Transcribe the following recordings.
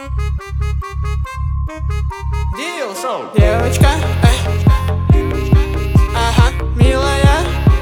Девочка, ага, милая,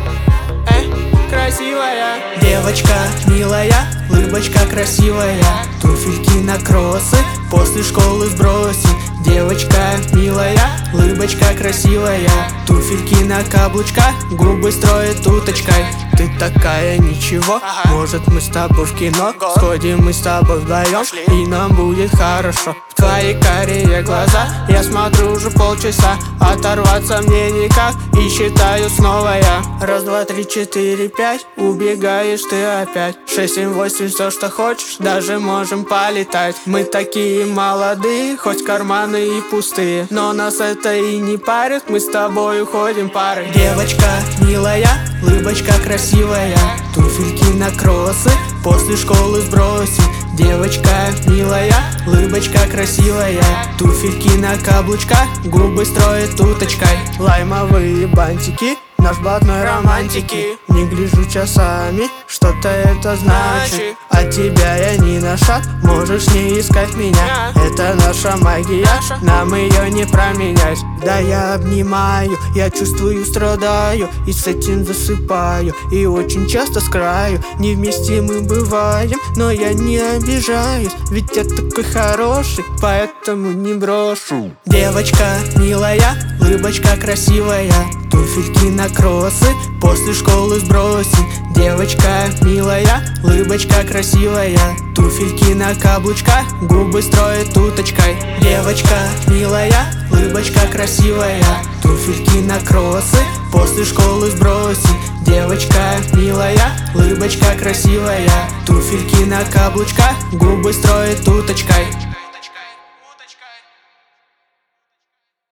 красивая. Девочка, милая, улыбочка красивая. Туфельки на кроссы после школы сбросим. Девочка, милая, улыбочка красивая. Туфельки на каблучках, губы строит уточкой. Ты такая ничего, может мы с тобой в кино сходим, мы с тобой вдвоем, и нам будет хорошо. В твои карие глаза я смотрю уже полчаса, оторваться мне никак, и считаю снова я. Раз, два, три, четыре, пять, убегаешь ты опять. 6, 7, 8, все что хочешь, даже можем полетать. Мы такие молодые, хоть карманы и пустые, но нас это и не парит, мы с тобой уходим парой. Девочка, милая, улыбочка красивая. Туфельки на кроссы после школы сбросим. Девочка, милая, улыбочка красивая. Туфельки на каблучках, губы строит уточкой. Лаймовые бантики, наш блатной романтики. Не гляжу часами, что-то это значит. От тебя я ни на шаг, можешь не искать меня. Это наша магия, нам ее не променять. Да, я обнимаю, я чувствую, страдаю, и с этим засыпаю, и очень часто с краю. Не вместе мы бываем, но я не обижаюсь, ведь я такой хороший, поэтому не брошу. Девочка, милая, улыбочка красивая. Туфельки на кроссы после школы сбросим. Девочка, милая, улыбочка красивая. Туфельки на каблучках, губы строит уточкой. Девочка, милая, улыбочка красивая. Туфельки на кроссы после школы сбросим. Девочка, милая, улыбочка красивая. Туфельки на каблучках, губы строит уточкой.